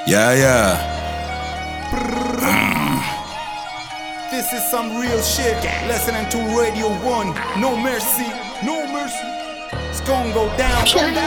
Yeah. This is some real shit. Listening to Radio 1. No mercy. It's gonna go down.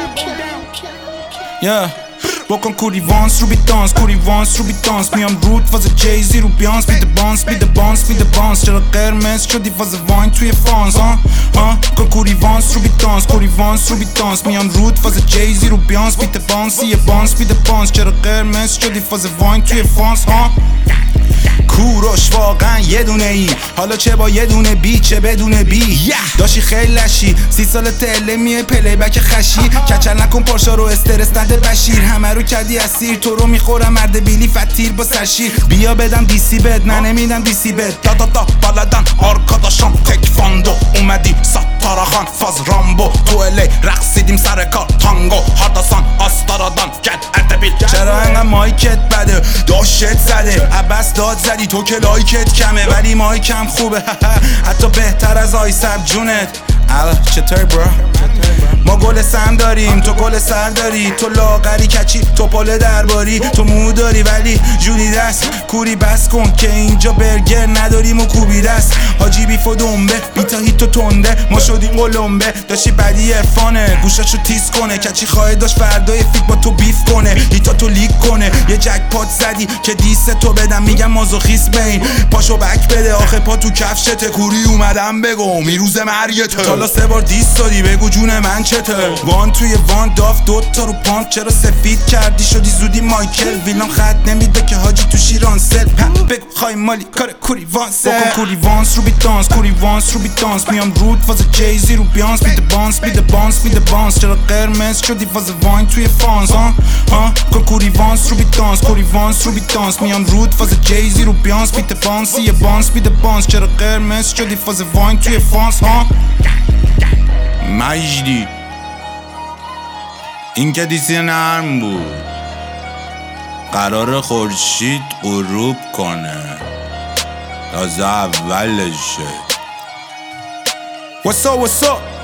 Yeah. بکن کوری وانس رو بیتانس میام رود فاز جیزی رو بیانس بیده بانس چرا قرمز شدی فاز واین توی فانس کن کوری وانس رو بیتانس میام رود فاز جیزی رو بیانس بیده بانس چرا قرمز شدی فاز واین توی فانس کوروش واقعا یه دونه ای، حالا چه با یه دونه بی چه بدونه بی داشی خیلی لشی 30 سال تله میه پلی بک خشی کچل نکن پارشا رو استرس نده بشیر همه رو کردی اسیر تو رو میخورم مرد بیلی فتیر با سرشیر بیا بدم دیسی بد نه نمیدم دیسی بد دا بلدن آرکاداشان تکفاندو اومدی ساتاراخان فاز رامبو تو الی رقصیدیم سر کار تانگو هارداسان آستارادان گد اردبیل چرا انقدر مایکت بده داشت زده عباس داد زدی تو که لایکت کمه ولی مایکم خوبه حتی بهتر از آیسب جونت چطور برا؟ ما گل سم داریم تو گل سر داری تو لاغری کچی تو پل درباری تو مو داری ولی جولی دست کوری بس کن که اینجا برگر نداریم و کوبی دست حاجی بیف و دنبه بیتا هیت و تنده ما شدیم قلمبه داشتی بدی افانه گوشاشو تیز کنه کچی خواهد داشت فردای فیک با تو بیف کنه هیتا تو لیک کنه یه جک پات زدی که دیست تو بدم میگم مازوخیست بین پاشو بک بده آخه پا تو کفشته کوری اومدم بگو میروز مرگته حالا 3 بار دیست دادی بگو جون من چته وان توی وان داف دوتا رو پامپ چرا سفید کردی شدی زودی مایکل ویلام خط نمیده که حاجی تو شیرانسل بگو خواهی مالی کار کوری وانسه بکن کوری وانس رو بیتانس میام رود فاز جیزی رو بیانس بیده بانس چرا قرمز شدی فاز واین توی فانس کن کوری وانس رو بیتانس میام رود فاز جیزی رو بیانس بیده بانس چرا قرمز شدی فاز واین توی فانس مجدی این که دیسی نرم بود قرار خورشید غروب کنه تازه اولشه What's up